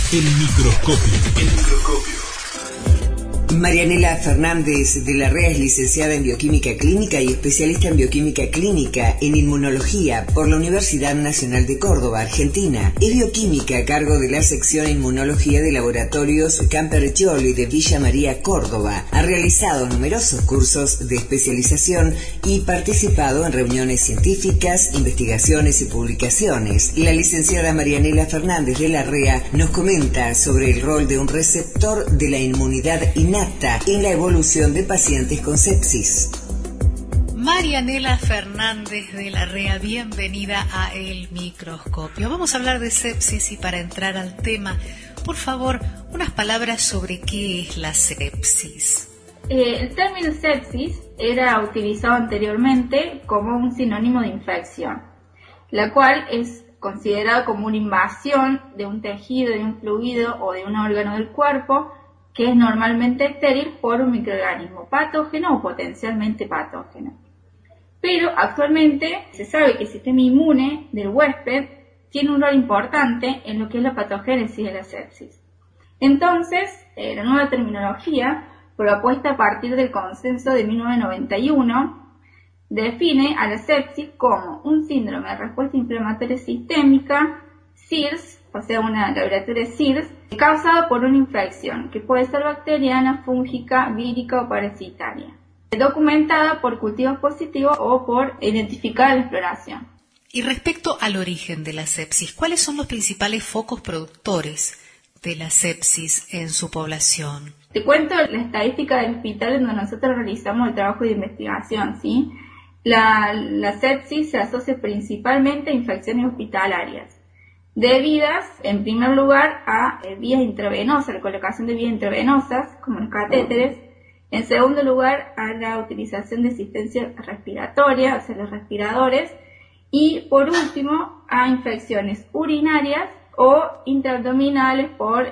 El microscopio. El microscopio. Marianela Fernández de la Rea es licenciada en Bioquímica Clínica y especialista en Bioquímica Clínica en Inmunología por la Universidad Nacional de Córdoba, Argentina. Es bioquímica a cargo de la sección Inmunología de Laboratorios Camperchioli de Villa María, Córdoba. Ha realizado numerosos cursos de especialización y participado en reuniones científicas, investigaciones y publicaciones. La licenciada Marianela Fernández de la Rea nos comenta sobre el rol de un receptor de la inmunidad innata en la evolución de pacientes con sepsis. Marianela Fernández de la Rea, bienvenida a El Microscopio. Vamos a hablar de sepsis y para entrar al tema, por favor, unas palabras sobre qué es la sepsis. El término sepsis era utilizado anteriormente como un sinónimo de infección, la cual es considerada como una invasión de un tejido, de un fluido o de un órgano del cuerpo que es normalmente estéril por un microorganismo patógeno o potencialmente patógeno. Pero actualmente se sabe que el sistema inmune del huésped tiene un rol importante en lo que es la patogénesis de la sepsis. Entonces, la nueva terminología, propuesta a partir del consenso de 1991, define a la sepsis como un síndrome de respuesta inflamatoria sistémica, SIRS, o sea, la abreviatura SIRS, causado por una infección que puede ser bacteriana, fúngica, vírica o parasitaria, documentada por cultivos positivos o por identificar la exploración. Y respecto al origen de la sepsis, ¿cuáles son los principales focos productores de la sepsis en su población? Te cuento la estadística del hospital en donde nosotros realizamos el trabajo de investigación, ¿sí? La sepsis se asocia principalmente a infecciones hospitalarias, debidas, en primer lugar, a vías intravenosas, la colocación de vías intravenosas, como los catéteres. En segundo lugar, a la utilización de asistencia respiratoria, o sea, los respiradores. Y, por último, a infecciones urinarias o intraabdominales por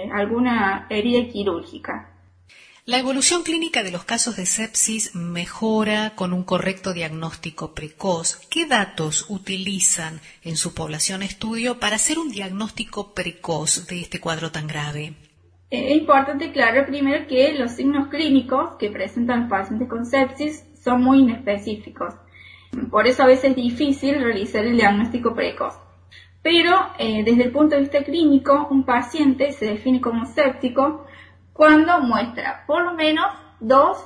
alguna herida quirúrgica. La evolución clínica de los casos de sepsis mejora con un correcto diagnóstico precoz. ¿Qué datos utilizan en su población estudio para hacer un diagnóstico precoz de este cuadro tan grave? Es importante aclarar primero que los signos clínicos que presentan los pacientes con sepsis son muy inespecíficos. Por eso a veces es difícil realizar el diagnóstico precoz. Pero desde el punto de vista clínico, un paciente se define como séptico cuando muestra por lo menos dos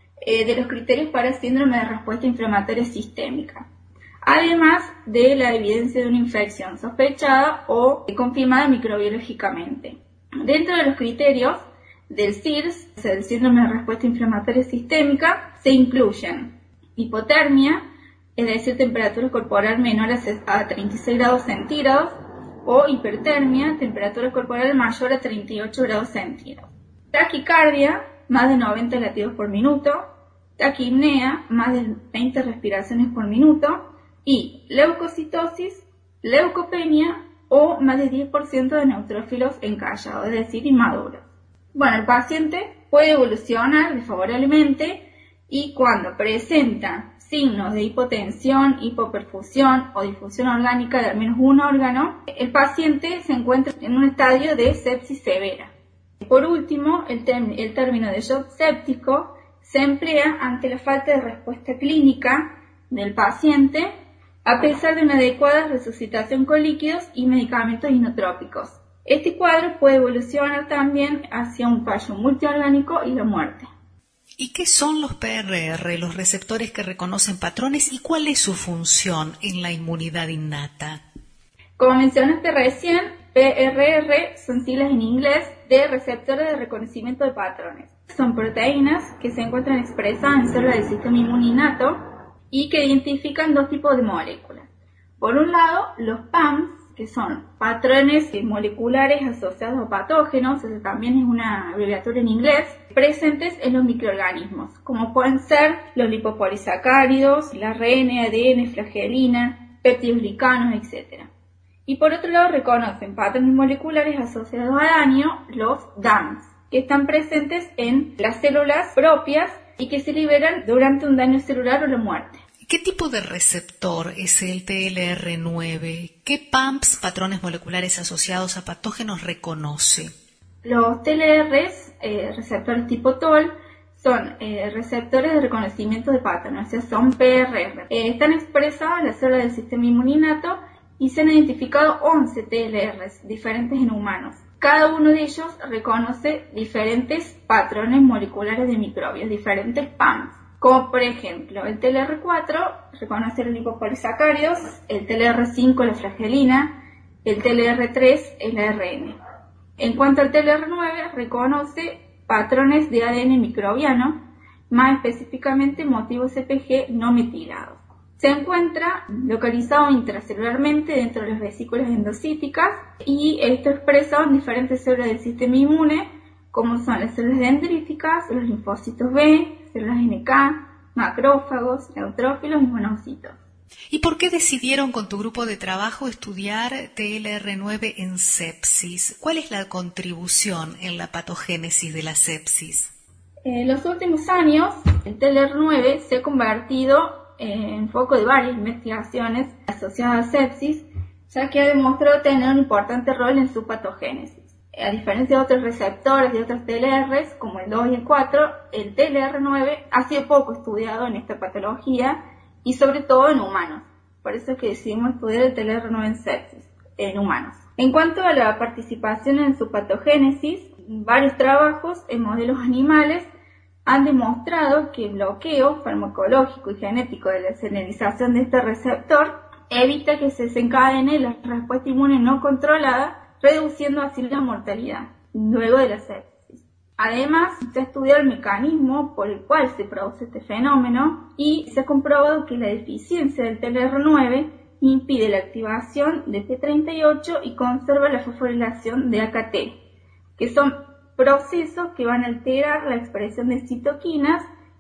de los criterios para síndrome de respuesta inflamatoria sistémica, además de la evidencia de una infección sospechada o confirmada microbiológicamente. Dentro de los criterios del SIRS, o sea, del síndrome de respuesta inflamatoria sistémica, se incluyen hipotermia, es decir, temperatura corporal menor a 36 grados centígrados, o hipertermia, temperatura corporal mayor a 38 grados centígrados. Taquicardia, más de 90 latidos por minuto, taquipnea, más de 20 respiraciones por minuto, y leucocitosis, leucopenia o más de 10% de neutrófilos encallados, es decir, inmaduros. Bueno, el paciente puede evolucionar desfavorablemente y cuando presenta signos de hipotensión, hipoperfusión o difusión orgánica de al menos un órgano, el paciente se encuentra en un estadio de sepsis severa. Por último, el término de shock séptico se emplea ante la falta de respuesta clínica del paciente a pesar de una adecuada resucitación con líquidos y medicamentos inotrópicos. Este cuadro puede evolucionar también hacia un fallo multiorgánico y la muerte. ¿Y qué son los PRR, los receptores que reconocen patrones, y cuál es su función en la inmunidad innata? Como mencionaste recién, PRR son siglas en inglés de receptores de reconocimiento de patrones. Son proteínas que se encuentran expresadas en células del sistema inmune innato y que identifican dos tipos de moléculas. Por un lado, los PAMs, que son patrones moleculares asociados a patógenos, eso también es una abreviatura en inglés, presentes en los microorganismos, como pueden ser los lipopolisacáridos, el ARN, ADN, flagelina, péptidos glicanos, etc. Y por otro lado reconocen patrones moleculares asociados a daño, los DAMs, que están presentes en las células propias y que se liberan durante un daño celular o la muerte. ¿Qué tipo de receptor es el TLR9? ¿Qué PAMPs, patrones moleculares asociados a patógenos, reconoce? Los TLRs, receptores tipo TOL, son receptores de reconocimiento de patrones, o sea, son PRR. Están expresados en las células del sistema inmuninato y se han identificado 11 TLRs diferentes en humanos. Cada uno de ellos reconoce diferentes patrones moleculares de microbios, diferentes PAMs. Como por ejemplo, el TLR4 reconoce los lipopolisacáridos, el TLR5 la flagelina, el TLR3 el ARN. En cuanto al TLR9, reconoce patrones de ADN microbiano, más específicamente motivos CpG no metilados. Se encuentra localizado intracelularmente dentro de las vesículas endocíticas y esto expresado en diferentes células del sistema inmune, como son las células dendríticas, los linfocitos B, células NK, macrófagos, neutrófilos y monocitos. ¿Y por qué decidieron con tu grupo de trabajo estudiar TLR9 en sepsis? ¿Cuál es la contribución en la patogénesis de la sepsis? En los últimos años, el TLR9 se ha convertido en foco de varias investigaciones asociadas a sepsis, ya que ha demostrado tener un importante rol en su patogénesis. A diferencia de otros receptores de otros TLRs, como el 2 y el 4, el TLR9 ha sido poco estudiado en esta patología y sobre todo en humanos. Por eso es que decidimos estudiar el TLR9 en sepsis, en humanos. En cuanto a la participación en su patogénesis, varios trabajos en modelos animales han demostrado que el bloqueo farmacológico y genético de la señalización de este receptor evita que se desencadene la respuesta inmune no controlada, reduciendo así la mortalidad luego de la sepsis. Además, se ha estudiado el mecanismo por el cual se produce este fenómeno y se ha comprobado que la deficiencia del TLR9 impide la activación de P38 y conserva la fosforilación de AKT, que son procesos que van a alterar la expresión de citoquinas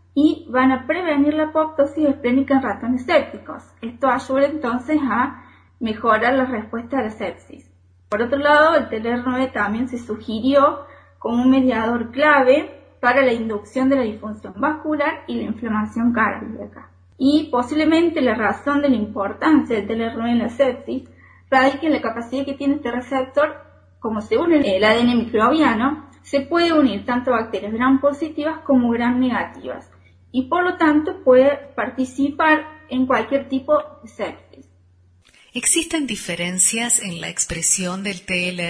y van a prevenir la apoptosis esplénica en ratones sépticos. Esto ayuda entonces a mejorar la respuesta a la sepsis. Por otro lado, el TLR9 también se sugirió como un mediador clave para la inducción de la disfunción vascular y la inflamación cardíaca. Y posiblemente la razón de la importancia del TLR9 en la sepsis radica en la capacidad que tiene este receptor, como se une el ADN microbiano, se puede unir tanto a bacterias gram positivas como gram negativas y por lo tanto puede participar en cualquier tipo de sepsis. ¿Existen diferencias en la expresión del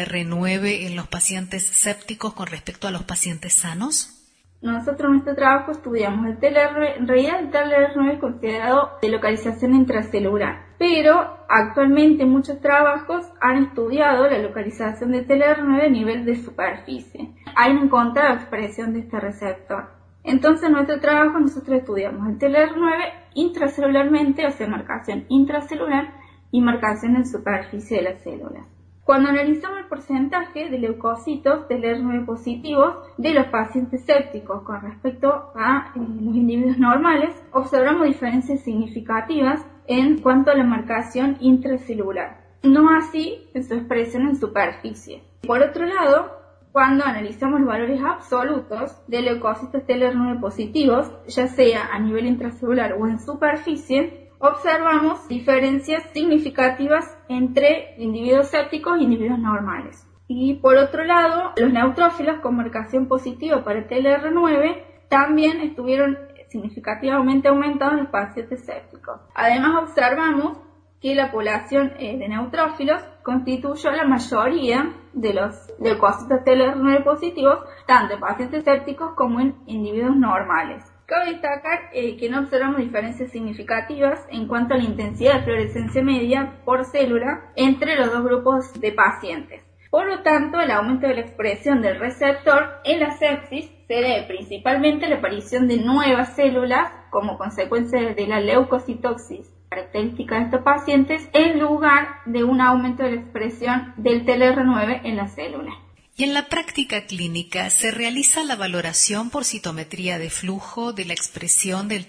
TLR9 en los pacientes sépticos con respecto a los pacientes sanos? Nosotros en nuestro trabajo estudiamos el TLR9, en realidad el TLR9 es considerado de localización intracelular, pero actualmente muchos trabajos han estudiado la localización del TLR9 a nivel de superficie. Han encontrado expresión de este receptor. Entonces en nuestro trabajo nosotros estudiamos el TLR9 intracelularmente, o sea, marcación intracelular y marcación en superficie de las células. Cuando analizamos el porcentaje de leucocitos TLR9 positivos de los pacientes sépticos con respecto a los individuos normales, observamos diferencias significativas en cuanto a la marcación intracelular, no así en su expresión en superficie. Por otro lado, cuando analizamos los valores absolutos de leucocitos TLR9 positivos, ya sea a nivel intracelular o en superficie, observamos diferencias significativas entre individuos sépticos e individuos normales. Y por otro lado, los neutrófilos con marcación positiva para TLR9 también estuvieron significativamente aumentados en los pacientes sépticos. Además, observamos que la población de neutrófilos constituyó la mayoría de los leucocitos TLR9 positivos, tanto en pacientes sépticos como en individuos normales. Cabe destacar que no observamos diferencias significativas en cuanto a la intensidad de fluorescencia media por célula entre los dos grupos de pacientes. Por lo tanto, el aumento de la expresión del receptor en la sepsis se debe principalmente a la aparición de nuevas células como consecuencia de la leucocitosis característica de estos pacientes en lugar de un aumento de la expresión del TLR9 en la célula. Y en la práctica clínica, ¿se realiza la valoración por citometría de flujo de la expresión del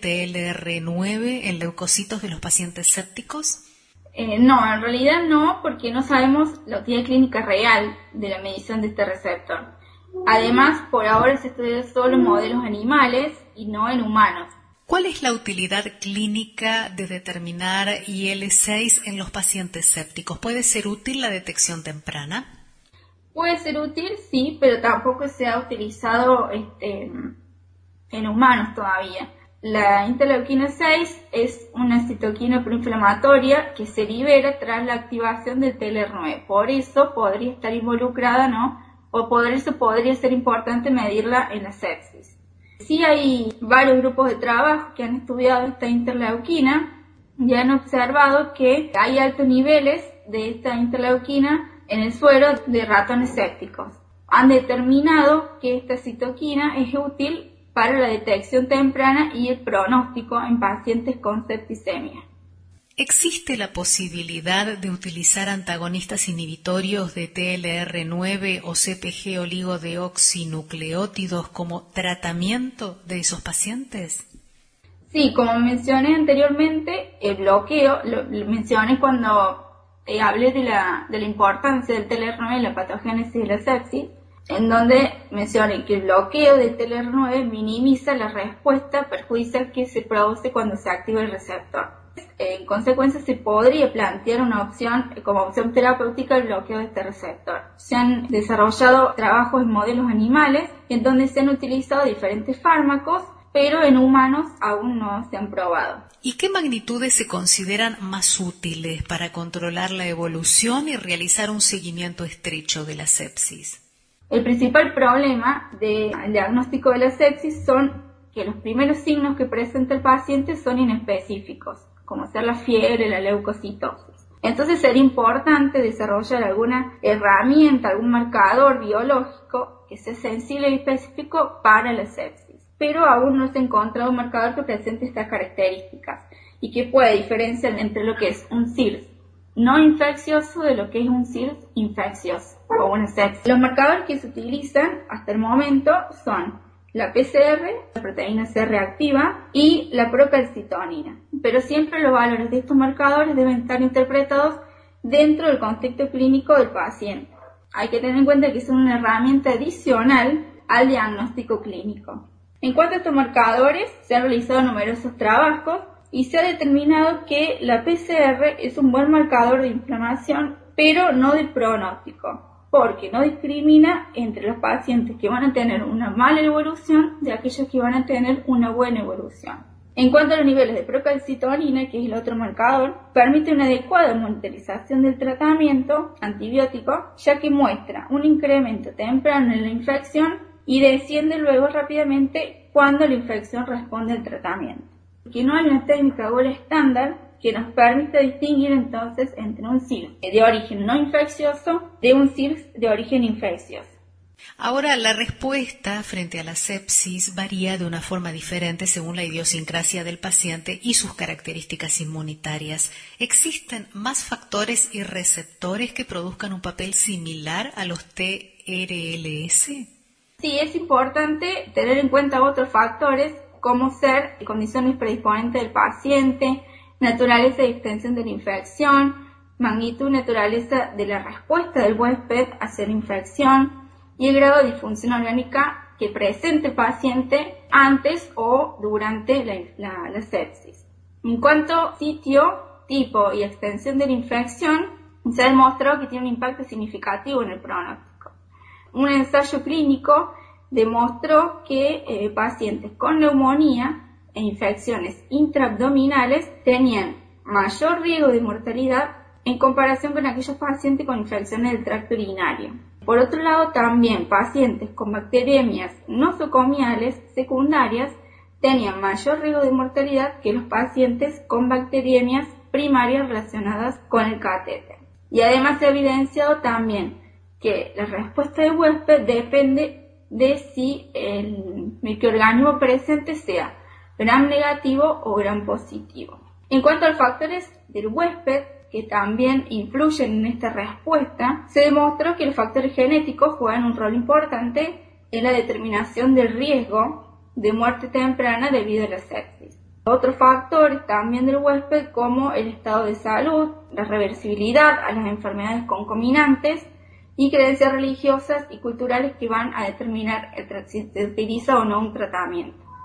TLR9 en leucocitos de los pacientes sépticos? No, en realidad no, porque no sabemos la utilidad clínica real de la medición de este receptor. Además, por ahora se estudia solo en modelos animales y no en humanos. ¿Cuál es la utilidad clínica de determinar IL-6 en los pacientes sépticos? ¿Puede ser útil la detección temprana? Puede ser útil, sí, pero tampoco se ha utilizado en humanos todavía. La interleuquina 6 es una citoquina proinflamatoria que se libera tras la activación del TLR9. Por eso podría estar involucrada, ¿no? O por eso podría ser importante medirla en la sepsis. Sí hay varios grupos de trabajo que han estudiado esta interleuquina y han observado que hay altos niveles de esta interleuquina en el suero de ratones sépticos. Han determinado que esta citoquina es útil para la detección temprana y el pronóstico en pacientes con septicemia. ¿Existe la posibilidad de utilizar antagonistas inhibitorios de TLR9 o CpG oligodeoxinucleótidos como tratamiento de esos pacientes? Sí, como mencioné anteriormente, el bloqueo, lo mencioné cuando hablé de la importancia del TLR9 en la patogénesis de la sepsis, en donde mencioné que el bloqueo del TLR9 minimiza la respuesta perjudicial que se produce cuando se activa el receptor. En consecuencia, se podría plantear una opción, como opción terapéutica, el bloqueo de este receptor. Se han desarrollado trabajos en modelos animales en donde se han utilizado diferentes fármacos, pero en humanos aún no se han probado. ¿Y qué magnitudes se consideran más útiles para controlar la evolución y realizar un seguimiento estrecho de la sepsis? El principal problema del diagnóstico de la sepsis son que los primeros signos que presenta el paciente son inespecíficos, como ser la fiebre, la leucocitosis. Entonces sería importante desarrollar alguna herramienta, algún marcador biológico que sea sensible y específico para la sepsis. Pero aún no se ha encontrado un marcador que presente estas características y que pueda diferenciar entre lo que es un SIRS no infeccioso de lo que es un SIRS infeccioso o una sepsis. Los marcadores que se utilizan hasta el momento son la PCR, la proteína C reactiva y la procalcitonina. Pero siempre los valores de estos marcadores deben estar interpretados dentro del contexto clínico del paciente. Hay que tener en cuenta que son una herramienta adicional al diagnóstico clínico. En cuanto a estos marcadores, se han realizado numerosos trabajos y se ha determinado que la PCR es un buen marcador de inflamación, pero no de pronóstico, porque no discrimina entre los pacientes que van a tener una mala evolución de aquellos que van a tener una buena evolución. En cuanto a los niveles de procalcitonina, que es el otro marcador, permite una adecuada monitorización del tratamiento antibiótico, ya que muestra un incremento temprano en la infección y desciende luego rápidamente cuando la infección responde al tratamiento. Que no hay una técnica gold estándar que nos permite distinguir entonces entre un SIRS de origen no infeccioso de un SIRS de origen infeccioso. Ahora, la respuesta frente a la sepsis varía de una forma diferente según la idiosincrasia del paciente y sus características inmunitarias. ¿Existen más factores y receptores que produzcan un papel similar a los TRLS? Sí, es importante tener en cuenta otros factores como ser condiciones predisponentes del paciente, naturaleza y extensión de la infección, magnitud y naturaleza de la respuesta del huésped hacia la infección y el grado de disfunción orgánica que presente el paciente antes o durante la sepsis. En cuanto a sitio, tipo y extensión de la infección, se ha demostrado que tiene un impacto significativo en el pronóstico. Un ensayo clínico demostró que pacientes con neumonía e infecciones intraabdominales tenían mayor riesgo de mortalidad en comparación con aquellos pacientes con infecciones del tracto urinario. Por otro lado, también pacientes con bacteriemias nosocomiales secundarias tenían mayor riesgo de mortalidad que los pacientes con bacteriemias primarias relacionadas con el catéter. Y además se ha evidenciado también que la respuesta del huésped depende de si el microorganismo presente sea gram negativo o gram positivo. En cuanto a los factores del huésped, que también influyen en esta respuesta, se demostró que los factores genéticos juegan un rol importante en la determinación del riesgo de muerte temprana debido a la sepsis. Otros factores también del huésped, como el estado de salud, la reversibilidad a las enfermedades concomitantes y creencias religiosas y culturales que van a determinar si se utiliza o no un tratamiento.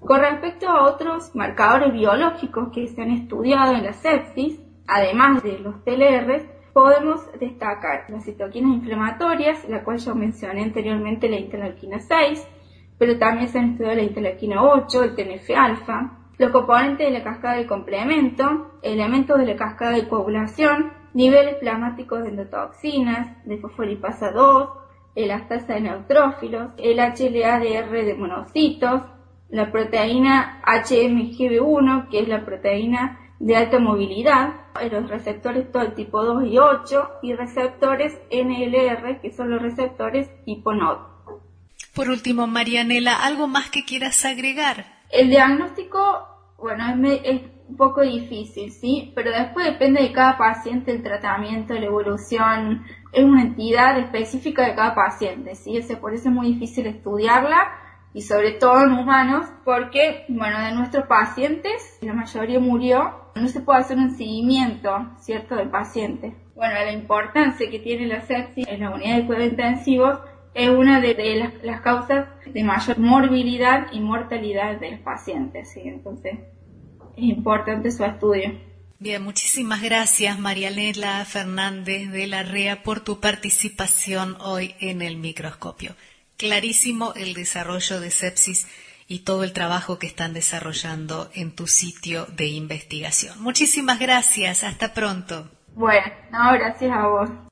Con respecto a otros marcadores biológicos que se han estudiado en la sepsis, además de los TLR, podemos destacar las citoquinas inflamatorias, la cual yo mencioné anteriormente, la interleuquina 6, pero también se han estudiado la interleuquina 8, el TNF-alfa, los componentes de la cascada de complemento, elementos de la cascada de coagulación, niveles plasmáticos de endotoxinas, de fosfolipasa 2, elastasa de neutrófilos, el HLA-DR de monocitos, la proteína HMGB1, que es la proteína de alta movilidad, los receptores TOL tipo 2 y 8, y receptores NLR, que son los receptores tipo NOD. Por último, Marianela, ¿algo más que quieras agregar? El diagnóstico, bueno, es un poco difícil, ¿sí? Pero después depende de cada paciente el tratamiento, la evolución, es una entidad específica de cada paciente, ¿sí? Por eso es muy difícil estudiarla, y sobre todo en humanos, porque, bueno, de nuestros pacientes, la mayoría murió, no se puede hacer un seguimiento, ¿cierto?, del paciente. Bueno, la importancia que tiene la sepsis en la unidad de cuidados intensivos es una de las causas de mayor morbilidad y mortalidad de los pacientes, ¿sí? Entonces, es importante su estudio. Bien, muchísimas gracias, Marianela Fernández de la REA, por tu participación hoy en el microscopio. Clarísimo el desarrollo de sepsis y todo el trabajo que están desarrollando en tu sitio de investigación. Muchísimas gracias, hasta pronto. Bueno, no, gracias a vos.